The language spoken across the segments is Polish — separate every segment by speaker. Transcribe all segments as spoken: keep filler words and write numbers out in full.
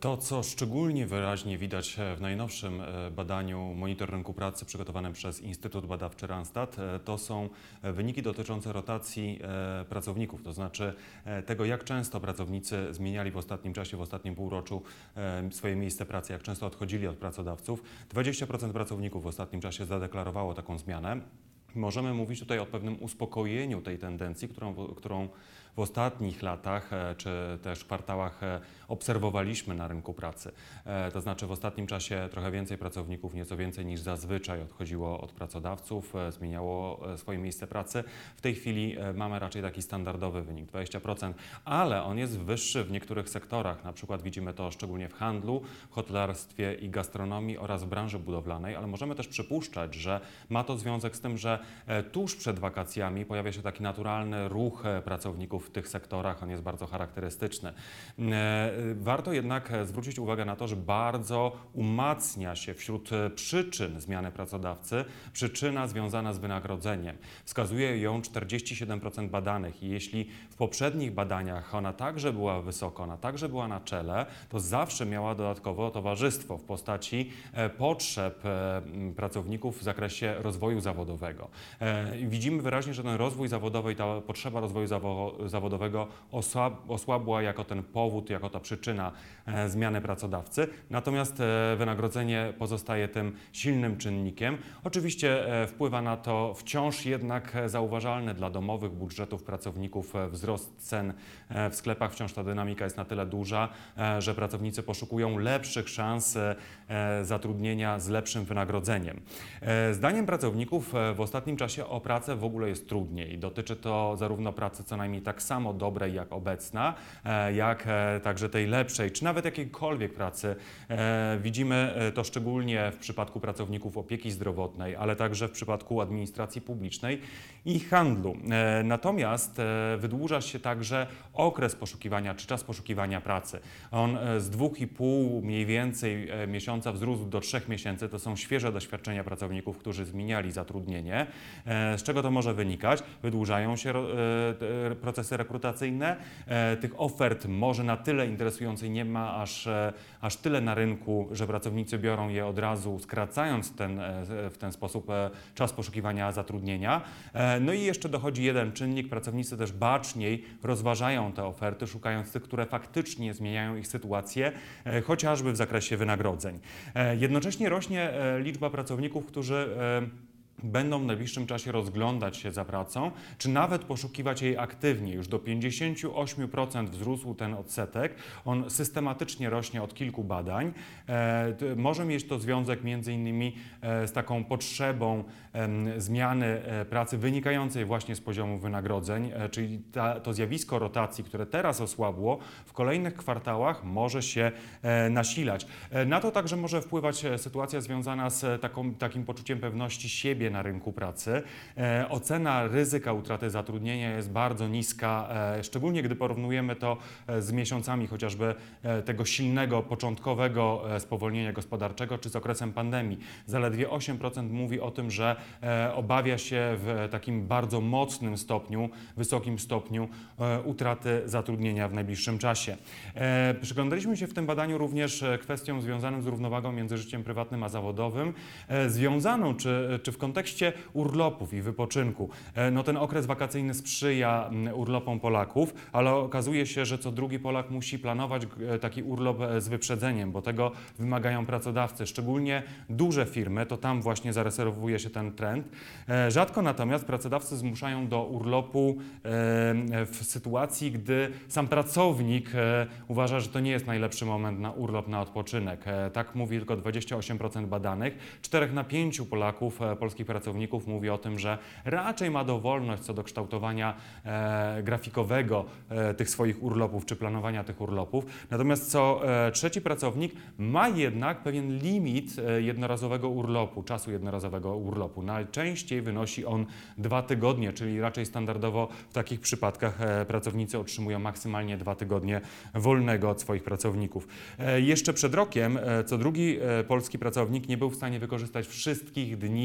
Speaker 1: To, co szczególnie wyraźnie widać w najnowszym badaniu Monitor Rynku Pracy przygotowanym przez Instytut Badawczy Randstad, to są wyniki dotyczące rotacji pracowników, to znaczy tego, jak często pracownicy zmieniali w ostatnim czasie, w ostatnim półroczu swoje miejsce pracy, jak często odchodzili od pracodawców. dwadzieścia procent pracowników w ostatnim czasie zadeklarowało taką zmianę. Możemy mówić tutaj o pewnym uspokojeniu tej tendencji, którą, którą w ostatnich latach czy też kwartałach obserwowaliśmy na rynku pracy. To znaczy w ostatnim czasie trochę więcej pracowników, nieco więcej niż zazwyczaj odchodziło od pracodawców, zmieniało swoje miejsce pracy. W tej chwili mamy raczej taki standardowy wynik, dwadzieścia procent, ale on jest wyższy w niektórych sektorach. Na przykład widzimy to szczególnie w handlu, w hotelarstwie i gastronomii oraz w branży budowlanej, ale możemy też przypuszczać, że ma to związek z tym, że tuż przed wakacjami pojawia się taki naturalny ruch pracowników w tych sektorach, on jest bardzo charakterystyczny. Warto jednak zwrócić uwagę na to, że bardzo umacnia się wśród przyczyn zmiany pracodawcy przyczyna związana z wynagrodzeniem. Wskazuje ją czterdzieści siedem procent badanych i jeśli w poprzednich badaniach ona także była wysoko, ona także była na czele, to zawsze miała dodatkowo towarzystwo w postaci potrzeb pracowników w zakresie rozwoju zawodowego. Widzimy wyraźnie, że ten rozwój zawodowy i ta potrzeba rozwoju zawodowego osłabła jako ten powód, jako ta przyczyna zmiany pracodawcy. Natomiast wynagrodzenie pozostaje tym silnym czynnikiem. Oczywiście wpływa na to wciąż jednak zauważalny dla domowych budżetów pracowników wzrost cen w sklepach. Wciąż ta dynamika jest na tyle duża, że pracownicy poszukują lepszych szans zatrudnienia z lepszym wynagrodzeniem. Zdaniem pracowników w ostatnim czasie o pracę w ogóle jest trudniej. Dotyczy to zarówno pracy co najmniej tak samo dobrej jak obecna, jak także tej lepszej, czy nawet jakiejkolwiek pracy. Widzimy to szczególnie w przypadku pracowników opieki zdrowotnej, ale także w przypadku administracji publicznej i handlu. Natomiast wydłuża się także okres poszukiwania, czy czas poszukiwania pracy. On z dwóch i pół mniej więcej miesiąca wzrósł do trzech miesięcy. To są świeże doświadczenia pracowników, którzy zmieniali zatrudnienie. Z czego to może wynikać? Wydłużają się procesy rekrutacyjne. Tych ofert może na tyle interesującej nie ma, aż, aż tyle na rynku, że pracownicy biorą je od razu, skracając ten, w ten sposób czas poszukiwania zatrudnienia. No i jeszcze dochodzi jeden czynnik. Pracownicy też baczniej rozważają te oferty, szukając tych, które faktycznie zmieniają ich sytuację, chociażby w zakresie wynagrodzeń. Jednocześnie rośnie liczba pracowników, którzy będą w najbliższym czasie rozglądać się za pracą, czy nawet poszukiwać jej aktywnie. Już do pięćdziesięciu ośmiu procent wzrósł ten odsetek. On systematycznie rośnie od kilku badań. E, może mieć to związek między innymi e, z taką potrzebą e, zmiany e, pracy wynikającej właśnie z poziomu wynagrodzeń, e, czyli ta, to zjawisko rotacji, które teraz osłabło, w kolejnych kwartałach może się e, nasilać. E, na to także może wpływać e, sytuacja związana z taką, takim poczuciem pewności siebie na rynku pracy. E, ocena ryzyka utraty zatrudnienia jest bardzo niska, e, szczególnie gdy porównujemy to e, z miesiącami chociażby e, tego silnego, początkowego e, spowolnienia gospodarczego czy z okresem pandemii. Zaledwie osiem procent mówi o tym, że e, obawia się w takim bardzo mocnym stopniu, wysokim stopniu e, utraty zatrudnienia w najbliższym czasie. E, przyglądaliśmy się w tym badaniu również kwestiom związanym z równowagą między życiem prywatnym a zawodowym, e, związaną czy, czy w kontekście urlopów i wypoczynku. No ten okres wakacyjny sprzyja urlopom Polaków, ale okazuje się, że co drugi Polak musi planować taki urlop z wyprzedzeniem, bo tego wymagają pracodawcy, szczególnie duże firmy, to tam właśnie zarezerwuje się ten trend. Rzadko natomiast pracodawcy zmuszają do urlopu w sytuacji, gdy sam pracownik uważa, że to nie jest najlepszy moment na urlop, na odpoczynek. Tak mówi tylko dwadzieścia osiem procent badanych. czterech na pięciu Polaków, polskich pracowników mówi o tym, że raczej ma dowolność co do kształtowania e, grafikowego e, tych swoich urlopów czy planowania tych urlopów. Natomiast co e, trzeci pracownik ma jednak pewien limit e, jednorazowego urlopu, czasu jednorazowego urlopu. Najczęściej wynosi on dwa tygodnie, czyli raczej standardowo w takich przypadkach e, pracownicy otrzymują maksymalnie dwa tygodnie wolnego od swoich pracowników. E, jeszcze przed rokiem e, co drugi e, polski pracownik nie był w stanie wykorzystać wszystkich dni wolnych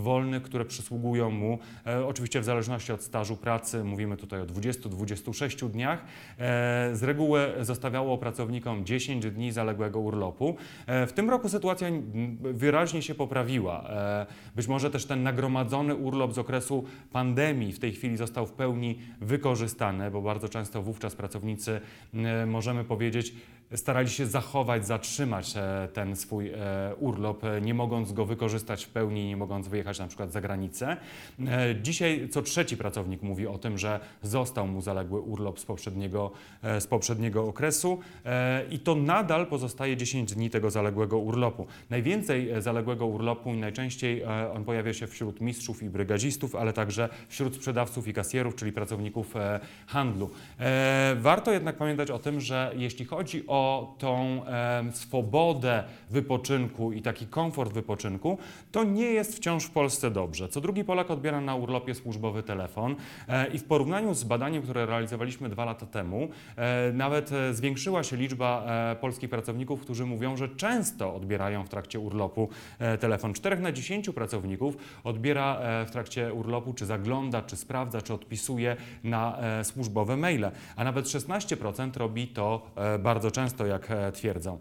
Speaker 1: wolnych, które przysługują mu, e, oczywiście w zależności od stażu pracy, mówimy tutaj o dwudziestu do dwudziestu sześciu dniach, e, z reguły zostawiało pracownikom dziesięć dni zaległego urlopu. E, w tym roku sytuacja wyraźnie się poprawiła. E, być może też ten nagromadzony urlop z okresu pandemii w tej chwili został w pełni wykorzystany, bo bardzo często wówczas pracownicy, e, możemy powiedzieć, starali się zachować, zatrzymać ten swój urlop, nie mogąc go wykorzystać w pełni, nie mogąc wyjechać na przykład za granicę. Dzisiaj co trzeci pracownik mówi o tym, że został mu zaległy urlop z poprzedniego, z poprzedniego okresu i to nadal pozostaje dziesięć dni tego zaległego urlopu. Najwięcej zaległego urlopu i najczęściej on pojawia się wśród mistrzów i brygadzistów, ale także wśród sprzedawców i kasjerów, czyli pracowników handlu. Warto jednak pamiętać o tym, że jeśli chodzi o o tą e, swobodę wypoczynku i taki komfort wypoczynku, to nie jest wciąż w Polsce dobrze. Co drugi Polak odbiera na urlopie służbowy telefon e, i w porównaniu z badaniem, które realizowaliśmy dwa lata temu, e, nawet e, zwiększyła się liczba e, polskich pracowników, którzy mówią, że często odbierają w trakcie urlopu e, telefon. Czterech na dziesięciu pracowników odbiera e, w trakcie urlopu, czy zagląda, czy sprawdza, czy odpisuje na e, służbowe maile, a nawet szesnaście procent robi to e, bardzo często, jak twierdzą.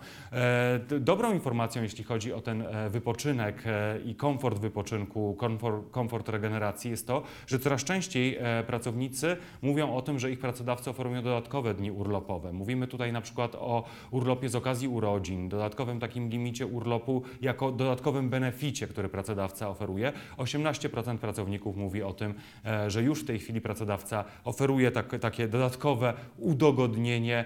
Speaker 1: Dobrą informacją, jeśli chodzi o ten wypoczynek i komfort wypoczynku, komfort, komfort regeneracji, jest to, że coraz częściej pracownicy mówią o tym, że ich pracodawcy oferują dodatkowe dni urlopowe. Mówimy tutaj na przykład o urlopie z okazji urodzin, dodatkowym takim limicie urlopu jako dodatkowym beneficie, który pracodawca oferuje. osiemnaście procent pracowników mówi o tym, że już w tej chwili pracodawca oferuje tak, takie dodatkowe udogodnienie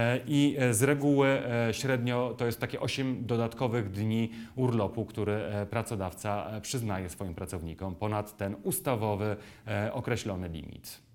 Speaker 1: i z reguły średnio to jest takie osiem dodatkowych dni urlopu, który pracodawca przyznaje swoim pracownikom ponad ten ustawowy określony limit.